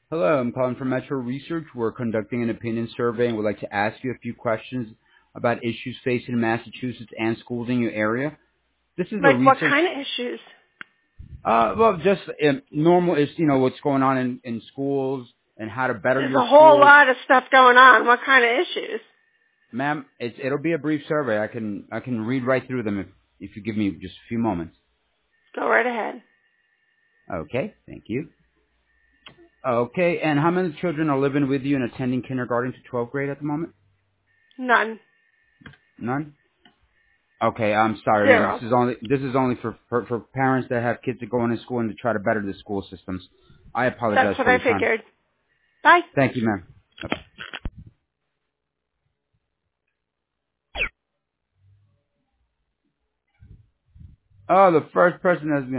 Hello, I'm calling from Metro Research. We're conducting an opinion survey and would like to ask you a few questions about issues facing Massachusetts and schools in your area. This is a Like what research, kind of issues? well, just normal is, what's going on in schools and how to better There's your a whole school. lot of stuff going on. What kind of issues? Ma'am, it'll be a brief survey. I can read right through them if you give me just a few moments. Go right ahead. Okay, thank you. Okay, and how many children are living with you and attending kindergarten to 12th grade at the moment? None. None? Okay, I'm sorry, ma'am. Zero. This is only for parents that have kids that go into school and to try to better the school systems. I apologize That's what for I your time. figured. Bye. Thank you, ma'am. Oh, the first person that's